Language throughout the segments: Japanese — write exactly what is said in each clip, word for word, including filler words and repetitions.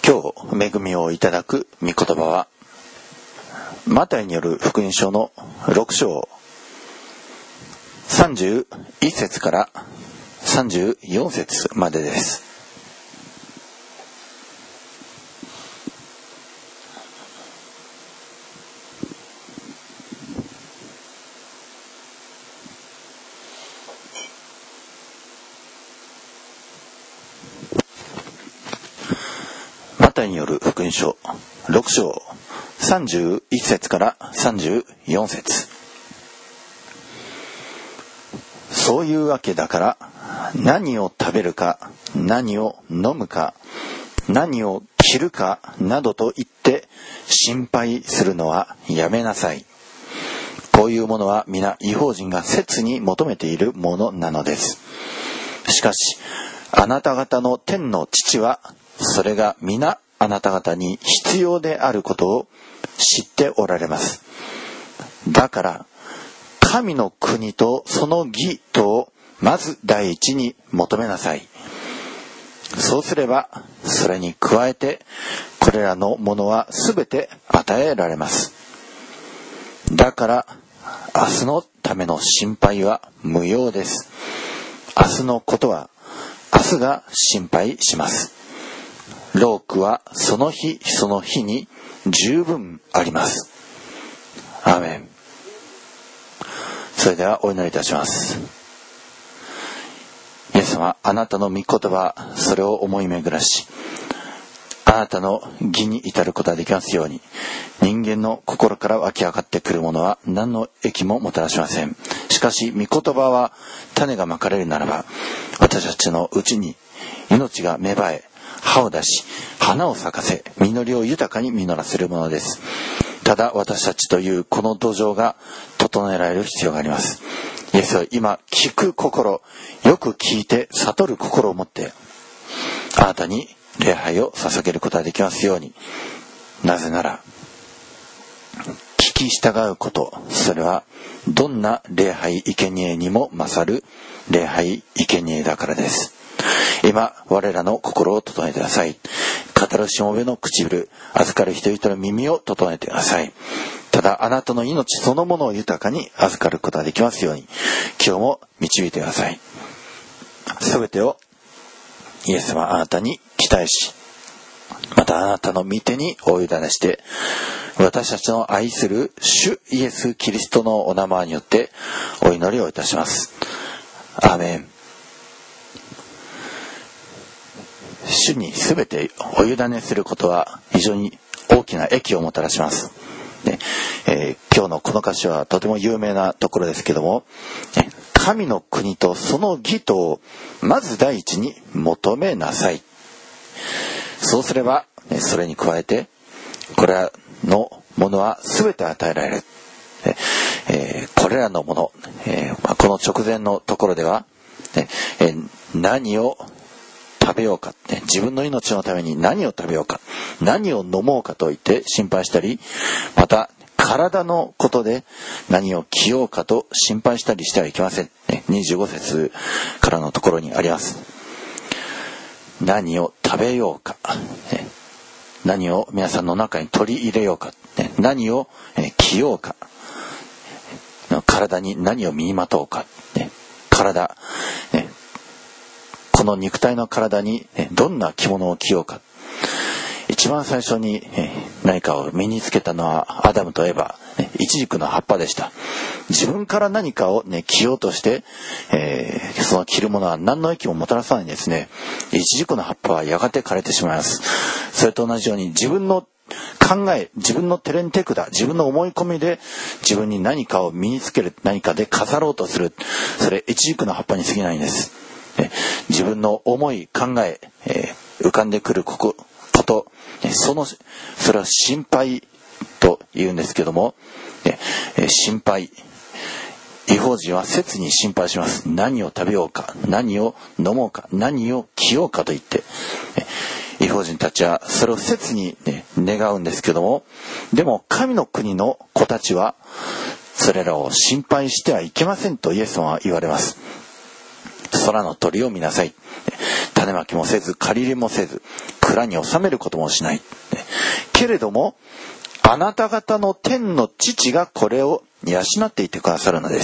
今日恵みをいただく御言葉はマタイによる福音書のろく章さんじゅういっ節からさんじゅうよん節までです。マタイによる福音書ろく章さんじゅういっ節からさんじゅうよん節。そういうわけだから何を食べるか何を飲むか何を着るかなどと言って心配するのはやめなさい。こういうものは皆異邦人が切に求めているものなのです。しかしあなた方の天の父はそれが皆あなた方に必要であることを知っておられます。だから神の国とその義とをまず第一に求めなさい。そうすればそれに加えてこれらのものはすべて与えられます。だから明日のための心配は無用です。明日のことは明日が心配します。労苦はその日その日に十分あります。アーメン。それではお祈りいたします。イエス様、あなたの御言葉、それを思い巡らし、あなたの義に至ることができますように、人間の心から湧き上がってくるものは何の益ももたらしません。しかし御言葉は種がまかれるならば、私たちのうちに命が芽生え、葉を出し、花を咲かせ、実りを豊かに実らせるものです。ただ私たちというこの土壌が整えられる必要があります。イエスは今聞く心、よく聞いて悟る心を持ってあなたに礼拝を捧げることができますように。なぜなら聞き従うこと、それはどんな礼拝生贄にも勝る礼拝生贄だからです。今我らの心を整えてください。語るしもべの唇、預かる人々の耳を整えてください。ただあなたの命そのものを豊かに預かることができますように、今日も導いてください。すべてをイエス様あなたに期待し、またあなたの御手にお委ねして、私たちの愛する主イエスキリストのお名前によってお祈りをいたします。アーメン。主にすべてお委ねすることは非常に大きな益をもたらします。ねえー、今日のこの歌詞はとても有名なところですけども、ね、神の国とその義とをまず第一に求めなさい。そうすれば、ね、それに加えてこれらのものはすべて与えられる。えー、これらのもの、えーまあ、この直前のところでは、ねえー、何を食べようか、ね、自分の命のために何を食べようか、何を飲もうかと言って心配したり、また体のことで何を着ようかと心配したりしてはいけません、ね、にじゅうご節からのところにあります。何を食べようか、ね、何を皆さんの中に取り入れようか、ね、何を、えー、着ようか、体に何を身にまとうか、ね、体、ね、この肉体の体にどんな着物を着ようか。一番最初に何かを身につけたのはアダムとエバ、イチジクの葉っぱでした。自分から何かを、ね、着ようとして、えー、その着るものは何の益ももたらさないんですね。イチジクの葉っぱはやがて枯れてしまいます。それと同じように自分の考え、自分の手練手管、自分の思い込みで自分に何かを身につける、何かで飾ろうとする、それイチジクの葉っぱに過ぎないんです。自分の思い、考え、えー、浮かんでくるここ、こと、その、それは心配と言うんですけども、えー、心配、異邦人は切に心配します。何を食べようか、何を飲もうか、何を着ようかと言って、異邦人たちはそれを切に、ね、願うんですけども、でも神の国の子たちはそれらを心配してはいけませんとイエス様は言われます。 空の鳥を見なさい。種まきもせず、借り入れもせず、蔵に収めることもしない。けれども、あなた方の天の父がこれを養っていてくださるのです。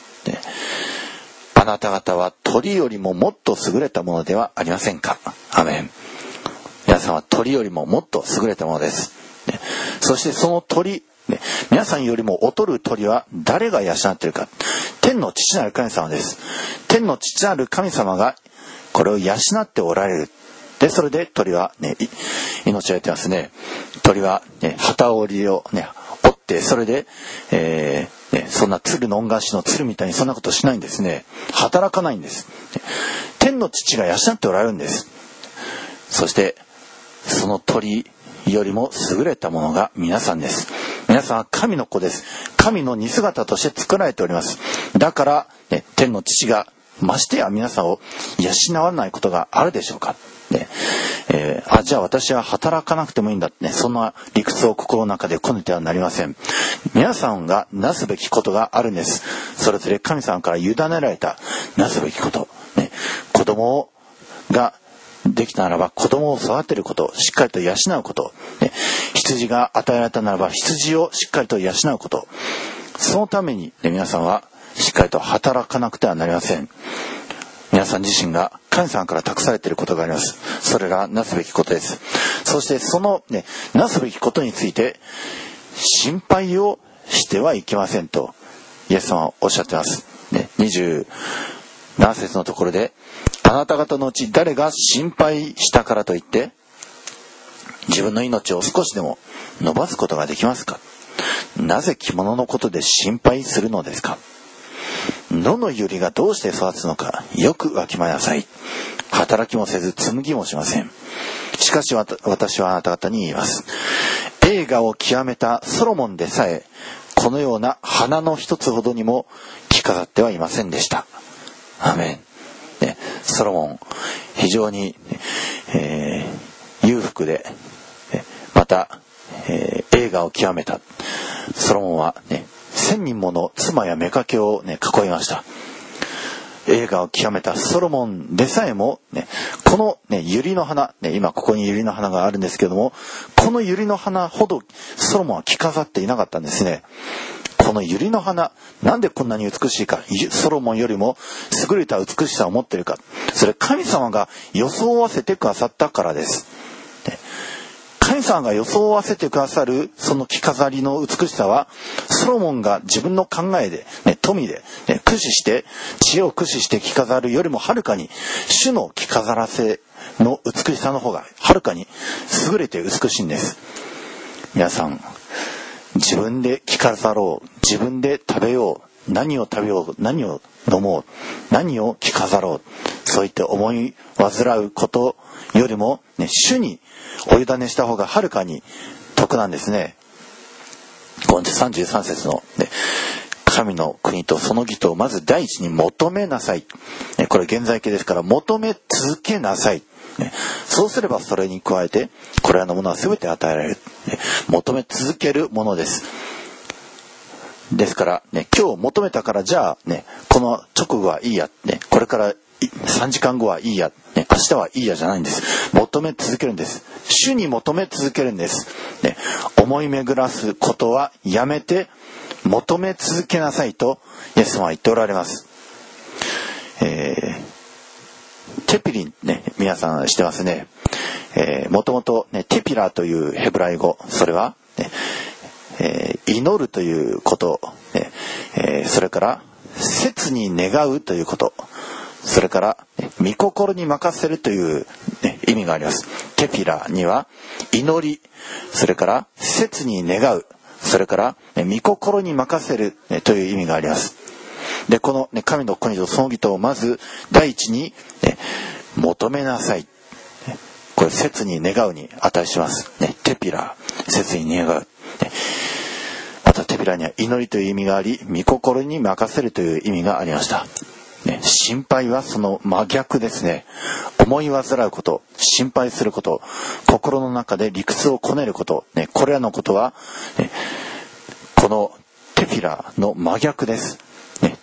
あなた方は鳥よりももっと優れたものではありませんか。アメン。皆さんは鳥よりももっと優れたものです。そしてその鳥、皆さんよりも劣る鳥は誰が養っているか。天の父なる神様です。天の父なる神様がこれを養っておられる。で、それで鳥はね、命を得てますね。鳥はね、旗織りをね、折って、それで、えーね、そんな鶴の恩返しの鶴みたいにそんなことしないんですね。働かないんです。天の父が養っておられるんです。そして、その鳥よりも優れたものが皆さんです。皆さんは神の子です。神の似姿として作られております。だから、ね、天の父がましてや皆さんを養わないことがあるでしょうか。ねえー、あじゃあ私は働かなくてもいいんだってね、そんな理屈を心の中でこねてはなりません。皆さんがなすべきことがあるんです。それぞれ神様から委ねられたなすべきこと、ね、子供ができたならば子供を育てること、しっかりと養うこと、ね、羊が与えられたならば羊をしっかりと養うこと、そのために、ね、皆さんはしっかりと働かなくてはなりません。皆さん自身が神様から託されていることがあります。それがなすべきことです。そしてそのね、なすべきことについて心配をしてはいけませんとイエス様はおっしゃってます。ね、にじゅうなな節のところで、あなた方のうち誰が心配したからといって自分の命を少しでも伸ばすことができますか。なぜ着物のことで心配するのですか。野の百合がどうして育つのかよくわきまえなさい。働きもせず紡ぎもしません。しかし私はあなた方に言います。栄華を極めたソロモンでさえこのような花の一つほどにも着飾ってはいませんでした。アメン。ね、ソロモン非常に、えー、裕福で、また、えー、栄華を極めたソロモンはね、千人もの妻や妾を、ね、囲いました。栄華を極めたソロモンでさえも、ね、この、ね、百合の花、ね、今ここに百合の花があるんですけども、この百合の花ほどソロモンは着飾っていなかったんですね。この百合の花、なんでこんなに美しいか。ソロモンよりも優れた美しさを持っているか。それ神様が装わせてくださったからです。神様が装わせてくださるその着飾りの美しさは、ソロモンが自分の考えで、ね、富で、ね、駆使して知恵を駆使して着飾るよりもはるかに主の着飾らせの美しさの方がはるかに優れて美しいんです。皆さん自分で着飾ろう、自分で食べよう、何を食べよう、何を飲もう、何を着飾ろう、そういって思い煩うことよりも、ね、主にお委ねした方がはるかに得なんですね。さんじゅうさん節の、ね、神の国とその義とをまず第一に求めなさい、ね、これ現在形ですから求め続けなさい、ね、そうすればそれに加えてこれらのものは全て与えられる、ね、求め続けるものです。ですから、ね、今日求めたからじゃあ、ね、この直後はいいや、ね、これからさんじかんごはいいや、ね、明日はいいやじゃないんです。求め続けるんです。主に求め続けるんです、ね、思い巡らすことはやめて求め続けなさいとイエス様は言っておられます。えー、テピリン、ね、皆さん知ってますね。えー、もともと、ね、テピラというヘブライ語、それは、ねえー、祈るということ、ねえー、それから切に願うということ、それから御心に任せるという、ね、意味があります。テピラには祈り、それから切に願う、それから御心に任せる、ね、という意味があります。でこの、ね、神の国とその義とをまず第一に、ね、求めなさい。これ切に願うに値します、ね、テピラ、切に願う、ね、またテピラには祈りという意味があり、御心に任せるという意味がありました。ね、心配はその真逆ですね。思い煩うこと、心配すること、心の中で理屈をこねること、ね、これらのことは、ね、このテフィラの真逆です。ね、テ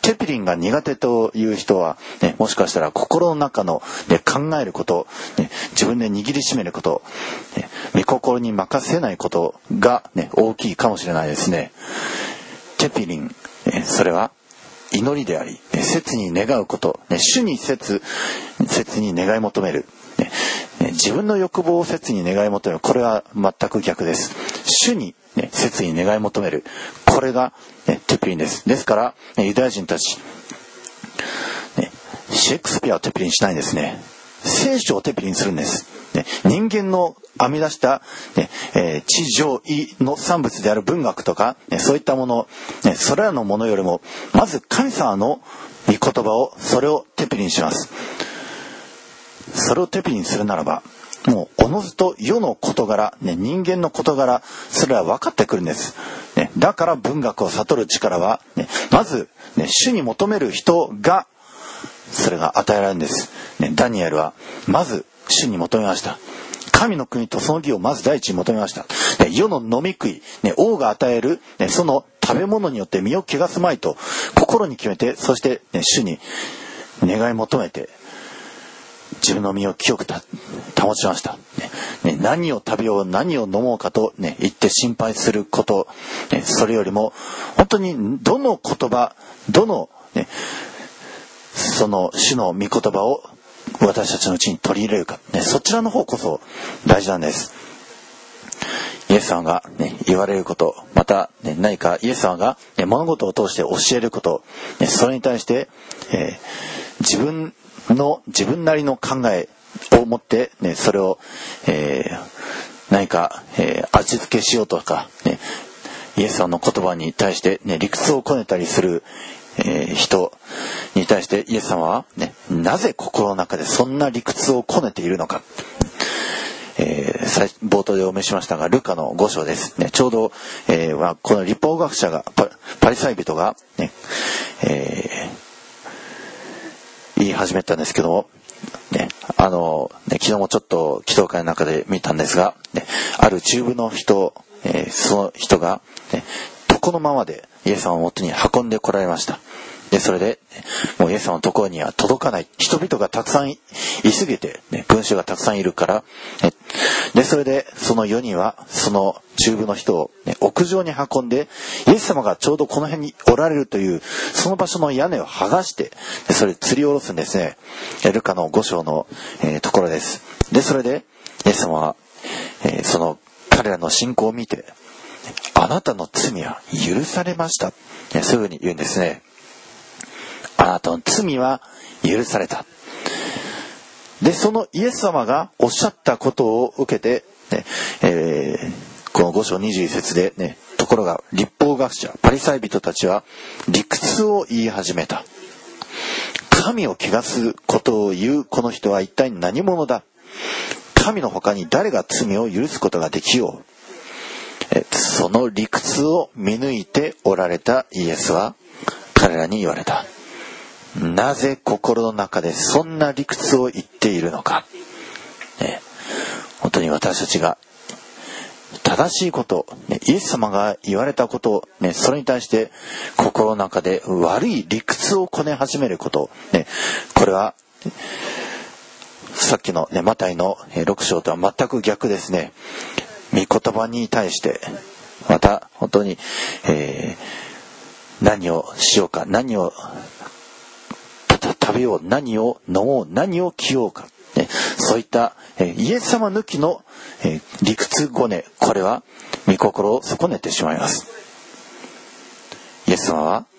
テピリンが苦手という人は、ね、もしかしたら心の中の、ね、考えること、ね、自分で握りしめること、ね、御心に任せないことが、ね、大きいかもしれないですね。テピリン、ね、それは祈りであり、ね、切に願うこと、ね、主に切、切に願い求める、ねね、自分の欲望を切に願い求める、これは全く逆です。主に、ね、切に願い求める、これが、ね、テピリンです。ですから、ね、ユダヤ人たち、ね、シェイクスピアをテピリンしないんですね。聖書をテピリンするんです。ね、人間の編み出した、ねえー、地上位の産物である文学とか、ね、そういったもの、ね、それらのものよりもまず神様の御言葉を、それをテピリンします。それをテピリンするならば、もうおのずと世の事柄、ね、人間の事柄、それは分かってくるんです、ね、だから文学を悟る力は、ね、まず、ね、主に求める人がそれが与えられるんです、ね、ダニエルはまず主に求めました。神の国とその義をまず第一に求めました。ね、世の飲み食い、ね、王が与える、ね、その食べ物によって身を汚すまいと心に決めて、そして、ね、主に願い求めて自分の身を清くた保ちました、ねね、何を食べよう何を飲もうかと、ね、言って心配すること、ね、それよりも本当にどの言葉どの、ね、その主の御言葉を私たちのうちに取り入れるか、ね、そちらの方こそ大事なんです。イエス様が、ね、言われること、また、ね、何かイエス様が、ね、物事を通して教えること、ね、それに対して、えー、自分の自分なりの考えを持って、ね、それを、えー、何か、えー、味付けしようとか、ね、イエス様の言葉に対して、ね、理屈をこねたりする、えー、人に対してイエス様は、ね、なぜ心の中でそんな理屈をこねているのか、えー、冒頭でお見せしましたがルカのご章です、ね、ちょうど、えー、この律法学者が パ, パリサイ人が、ねえー、言い始めたんですけども、ねあのね、昨日もちょっと祈祷会の中で見たんですが、ね、ある中部の人、えー、その人が、ね、床のままでイエス様の元に運んでこられました。でそれでもうイエス様のところには届かない、人々がたくさんいすぎて、ね、群衆がたくさんいるから、ね、でそれでそのよにんはその中部の人を、ね、屋上に運んで、イエス様がちょうどこの辺におられるというその場所の屋根を剥がして、でそれで吊り下ろすんですね。ルカのご章の、えー、ところです。でそれでイエス様は、えー、その彼らの信仰を見て、あなたの罪は許されました、ね、そういうふうに言うんですね。あなたの罪は許された。でそのイエス様がおっしゃったことを受けて、ねえー、このご章にじゅういち節で、ね、ところが律法学者パリサイ人たちは理屈を言い始めた。神を汚すことを言うこの人は一体何者だ。神の他に誰が罪を許すことができよう。えその理屈を見抜いておられたイエスは彼らに言われた。なぜ心の中でそんな理屈を言っているのか、ね、本当に私たちが正しいこと、ね、イエス様が言われたこと、ね、それに対して心の中で悪い理屈をこね始めること、ね、これはさっきの、ね、マタイのろく章とは全く逆ですね。御言葉に対してまた本当に、えー、何をしようか、何を食べよう、何を飲もう、何を着ようか、ね、そういった、えー、イエス様抜きの、えー、理屈ごね、これは御心を損ねてしまいます。イエス様は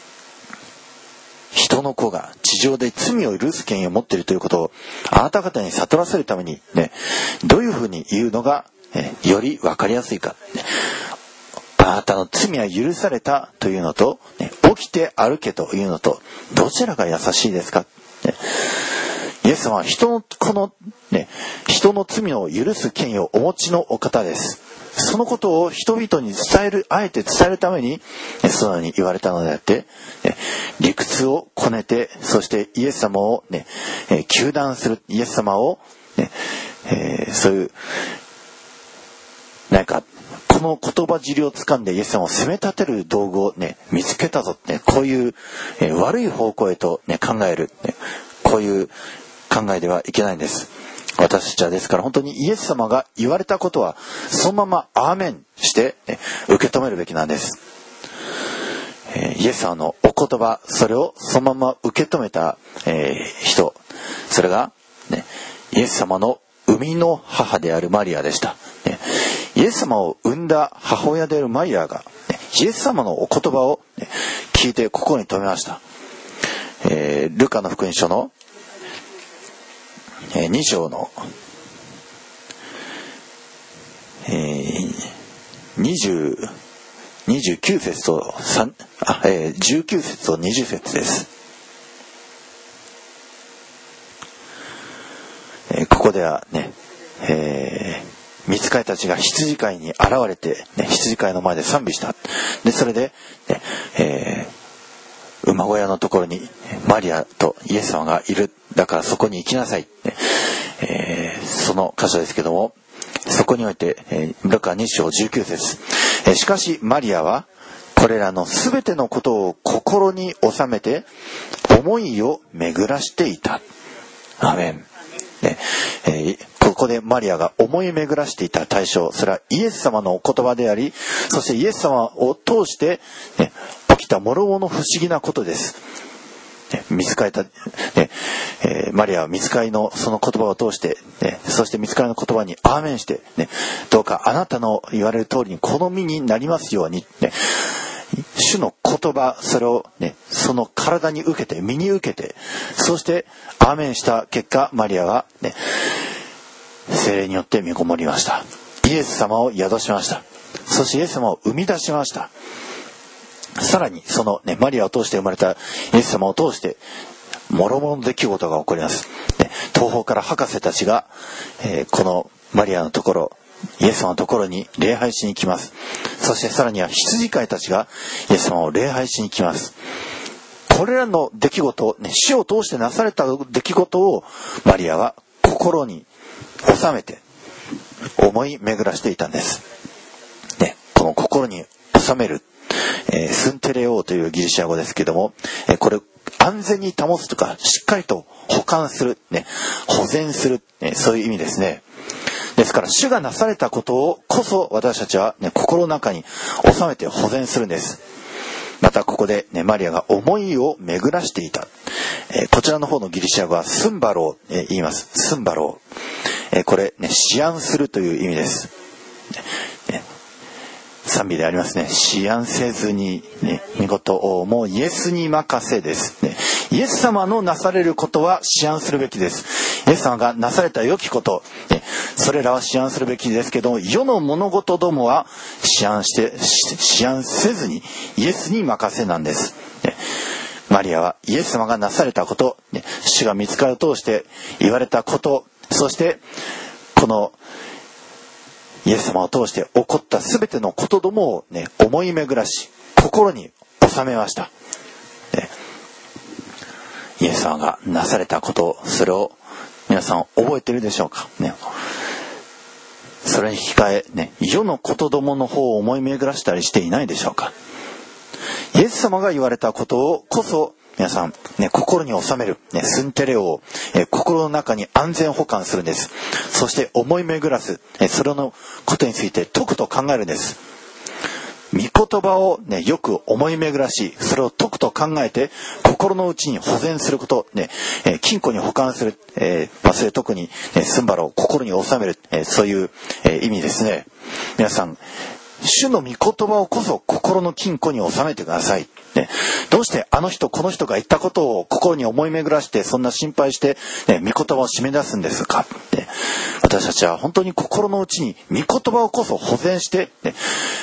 人の子が地上で罪を許す権威を持っているということをあなた方に悟らせるために、ね、どういうふうに言うのが、えー、より分かりやすいか、ね、あなたの罪は許されたというのと、ね、起きて歩けというのとどちらが優しいですか、ね、イエス様は人のこの、ね、人の罪を許す権威をお持ちのお方です。そのことを人々に伝える、あえて伝えるためにそのように言われたのであって、ね、理屈をこねて、そしてイエス様を、ね、えー、糾弾する、イエス様を、ねえー、そういうなんかその言葉尻を掴んでイエス様を責め立てる道具をね見つけたぞって、ね、こういう、えー、悪い方向へと、ね、考える、ね、こういう考えではいけないんです。私たちはですから本当にイエス様が言われたことはそのままアーメンして、ね、受け止めるべきなんです。えー、イエス様のお言葉、それをそのまま受け止めた、えー、人、それが、ね、イエス様の生みの母であるマリアでした、ね、イエス様を産んだ母親であるマリアが、ね、イエス様のお言葉を、ね、聞いて心に留めました。えー、ルカの福音書のに章の、えー、にじゅう、にじゅうきゅう節と3あ、えー、じゅうきゅう節とにじゅう節です。えー、ここではね、えー、御使いたちが羊飼いに現れて、ね、羊飼いの前で賛美した。でそれで、ねえー、馬小屋のところにマリアとイエス様がいる。だからそこに行きなさい、ねえー、その箇所ですけども、そこにおいて、えー、ルカに章じゅうきゅう節、えー、しかしマリアはこれらのすべてのことを心に収めて思いを巡らしていた。アーメン、ねえー、ここでマリアが思い巡らしていた対象、それはイエス様のお言葉であり、そしてイエス様を通して、ね、起きた諸々の不思議なことです。御使いた、ねえー、マリアは御使いのその言葉を通して、ね、そして御使いの言葉にアーメンして、ね、どうかあなたの言われる通りにこの身になりますように、ね、主の言葉、それを、ね、その体に受けて、身に受けて、そしてアーメンした結果、マリアは、ね、聖霊によって身ごもりました。イエス様を宿しました。そしてイエス様を生み出しました。さらにその、ね、マリアを通して生まれたイエス様を通して諸々の出来事が起こります、ね、東方から博士たちが、えー、このマリアのところ、イエス様のところに礼拝しに来ます。そしてさらには羊飼いたちがイエス様を礼拝しに来ます。これらの出来事、ね、死を通してなされた出来事をマリアは心に収めて思い巡らしていたんです、ね、この心に収める、えー、スンテレオというギリシャ語ですけども、えー、これ安全に保つとかしっかりと保管する、ね、保全する、ね、そういう意味ですね。ですから主がなされたことをこそ私たちは、ね、心の中に収めて保全するんです。またここで、ね、マリアが思いを巡らしていた、えー、こちらの方のギリシャ語はスンバロー、えー、言います。スンバロー、えー、これ、ね、思案するという意味です、ねね、賛美でありますね。思案せずに、ね、見事をもうイエスに任せです、ね、イエス様のなされることは思案するべきです。イエス様がなされた良きこと、ね、それらは思案するべきですけども、世の物事どもは思案して思案せずにイエスに任せなんです、ね、マリアはイエス様がなされたこと、ね、主が御使いを通して言われたこと、そしてこのイエス様を通して起こったすべてのことどもを、ね、思い巡らし心に収めました、ね、イエス様がなされたこと、それを皆さん覚えているでしょうか、ね、それに引き換え、ね、世のことどもの方を思い巡らしたりしていないでしょうか。イエス様が言われたことをこそ皆さん、ね、心に収める、ね、スンテレオを、えー、心の中に安全保管するんです。そして思い巡らす、えー、それのことについて解くと考えるんです。御言葉を、ね、よく思い巡らし、それを解くと考えて心の内に保全すること、ねえー、金庫に保管する、えーまあ、それ特に、ね、スンバラを心に収める、えー、そういう、えー、意味ですね。皆さん、主の御言葉をこそ心の金庫に収めてください、ね、どうしてあの人この人が言ったことを心に思い巡らしてそんな心配して、ね、御言葉を締め出すんですか、ね、私たちは本当に心の内に御言葉をこそ保全して、ね、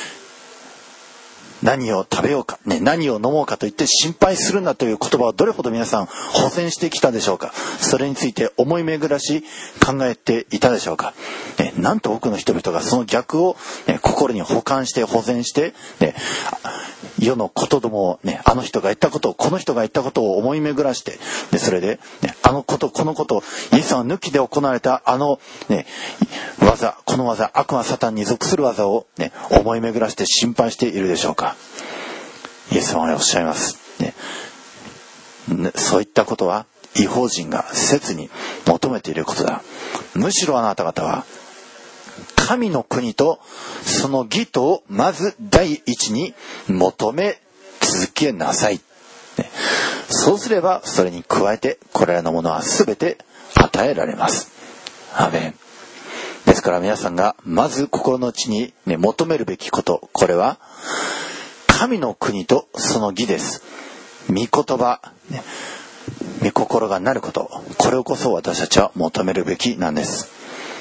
何を食べようか、ね、何を飲もうかと言って心配するなという言葉をどれほど皆さん保全してきたでしょうか。それについて思い巡らし考えていたでしょうか、ね、なんと多くの人々がその逆を、ね、心に保管して保全して、ね、世のことどもを、ね、あの人が言ったことをこの人が言ったことを思い巡らして、でそれで、ね、あのことこのことイエス様抜きで行われたあの、ね、技この技、悪魔サタンに属する技を、ね、思い巡らして心配しているでしょうか。イエス様はおっしゃいます、ね、そういったことは異邦人が切に求めていることだ。むしろあなた方は神の国とその義とをまず第一に求め続けなさい、ね、そうすればそれに加えてこれらのものは全て与えられます。アーメン。ですから皆さんがまず心の内に、ね、求めるべきこと、これは神の国とその義です。御言葉、ね、御心がなること、これをこそ私たちは求めるべきなんです。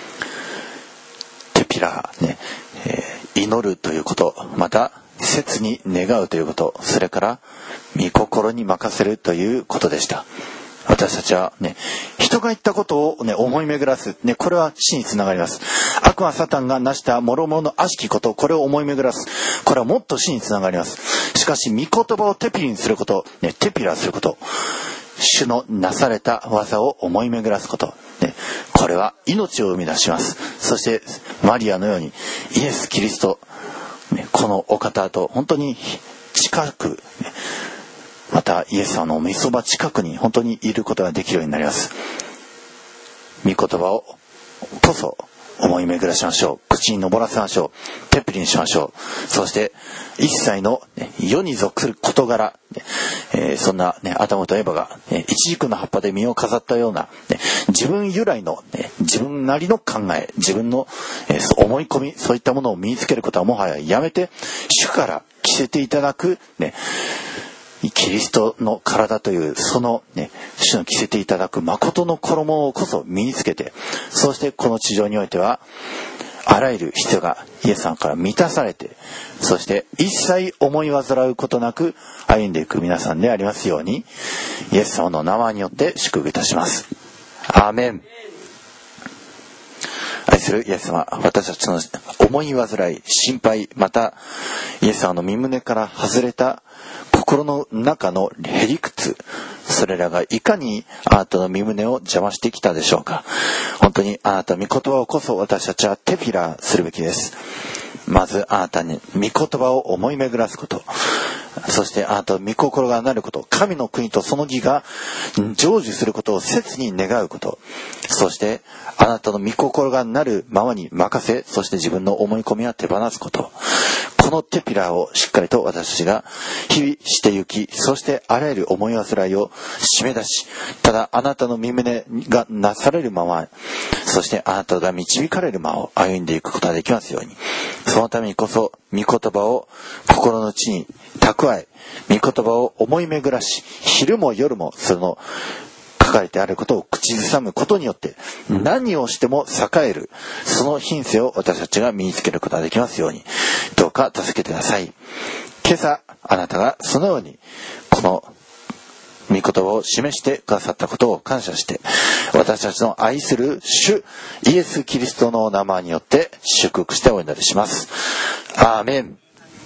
テピラー、ねえー、祈るということ、また切に願うということ、それから御心に任せるということでした。私たちはね、人が言ったことを、ね、思い巡らす、ね、これは死につながります。悪魔サタンが成した諸々の悪しきこと、これを思い巡らす、これはもっと死につながります。しかし御言葉をテピリにすること、ね、テピラすること、主のなされた技を思い巡らすこと、ね、これは命を生み出します。そしてマリアのようにイエス・キリスト、ね、このお方と本当に近く、ね、またイエス様の御そば近くに本当にいることができるようになります。御言葉をこそ思い巡らしましょう。口に上らせましょう。テプリにしましょう。そして一切の、ね、世に属する事柄、ねえー、そんな、ね、アダムとエバが、ね、イチジクの葉っぱで実を飾ったような、ね、自分由来の、ね、自分なりの考え、自分の、えー、思い込み、そういったものを身につけることはもはややめて、主から着せていただく、ね、キリストの体というその、ね、主の着せていただく誠の衣をこそ身につけて、そしてこの地上においてはあらゆる必要がイエス様から満たされて、そして一切思い煩うことなく歩んでいく皆さんでありますように、イエス様の名前によって祝福いたします。アーメン。愛するイエス様、私たちの思い煩い、心配、またイエス様の身胸から外れた心の中のへりくつ、それらがいかにあなたの身胸を邪魔してきたでしょうか。本当にあなたの御言葉をこそ私たちはテフィラするべきです。まずあなたに御言葉を思い巡らすこと、そしてあなたの御心がなること、神の国とその義が成就することを切に願うこと、そしてあなたの御心がなるままに任せ、そして自分の思い込みは手放すこと、このテピラーをしっかりと私たちが日々してゆき、そしてあらゆる思い煩いを締め出し、ただあなたの身胸がなされるまま、そしてあなたが導かれるままを歩んでいくことができますように、そのためにこそ御言葉を心の内に蓄え、御言葉を思い巡らし、昼も夜もその書かれてあることを口ずさむことによって何をしても栄える、その品性を私たちが身につけることができますように、どうか助けてください。今朝あなたがそのようにこの御言葉を示してくださったことを感謝して、私たちの愛する主イエス・キリストのお名前によって祝福してお祈りします。アーメン。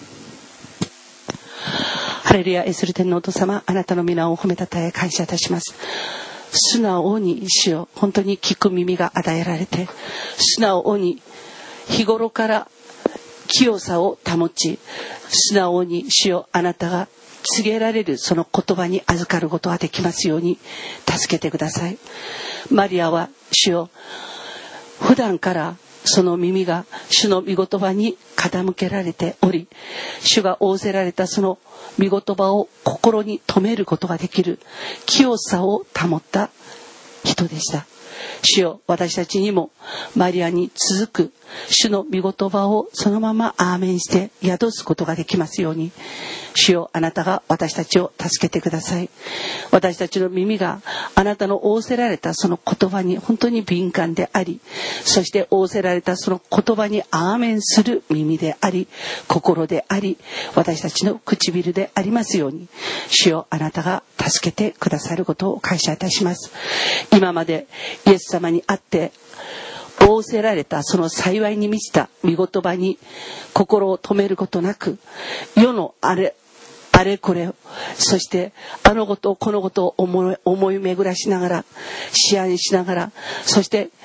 ハレルヤ。愛する天のお父様、あなたの皆を褒めたたえ感謝いたします。素直に主を本当に聞く耳が与えられて、素直に日頃から清さを保ち、素直に主をあなたが告げられるその言葉に預かることができますように助けてください。マリアは主を普段からその耳が主の御言葉に傾けられており、主が仰せられたその御言葉を心に留めることができる清さを保った人でした。主よ、私たちにもマリアに続く主の御言葉をそのままアーメンして宿すことができますように、主よ、あなたが私たちを助けてください。私たちの耳があなたの仰せられたその言葉に本当に敏感であり、そして仰せられたその言葉にアーメンする耳であり、心であり、私たちの唇でありますように、主よ、あなたが助けてくださることを感謝いたします。今までイエス様に会って仰せられたその幸いに満ちた御言葉に心を止めることなく、世のあれあれこれを、そしてあのことこのことを思い、思い巡らしながら、思案しながら、そして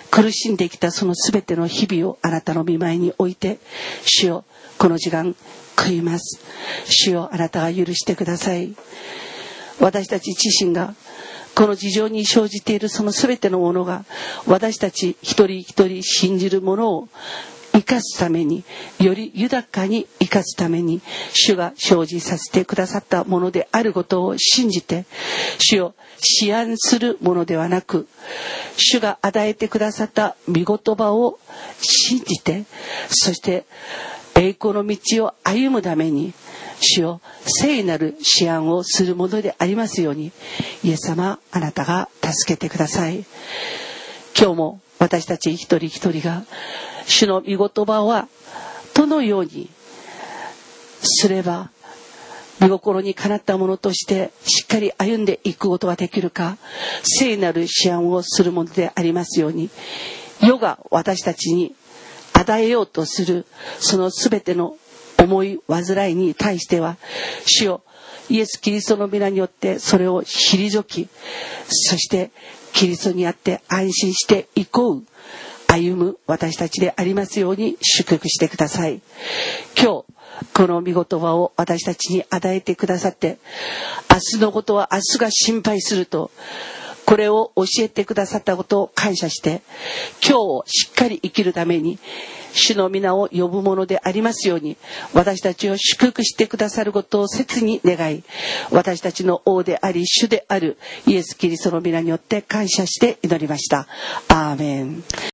苦しんできたそのすべての日々をあなたの御前に置いて、主よ、この時間悔います。主よ、あなたが許してください。私たち自身がこの事情に生じているそのすべてのものが、私たち一人一人信じるものを生かすために、より豊かに生かすために、主が生じさせてくださったものであることを信じて、主を思案するものではなく、主が与えてくださった御言葉を信じて、そして栄光の道を歩むために、主よ、聖なる思案をするものでありますように、イエス様、あなたが助けてください。今日も私たち一人一人が、主の御言葉はどのようにすれば御心にかなったものとしてしっかり歩んでいくことができるか、聖なる思案をするものでありますように、世が私たちに与えようとするそのすべての思い煩いに対しては、主よ、イエス・キリストの皆によってそれを退き、そしてキリストにあって安心していこう歩む私たちでありますように祝福してください。今日この御言葉を私たちに与えてくださって、明日のことは明日が心配すると、これを教えてくださったことを感謝して、今日をしっかり生きるために主の皆を呼ぶものでありますように、私たちを祝福してくださることを切に願い、私たちの王であり主であるイエス・キリストの皆によって感謝して祈りました。アーメン。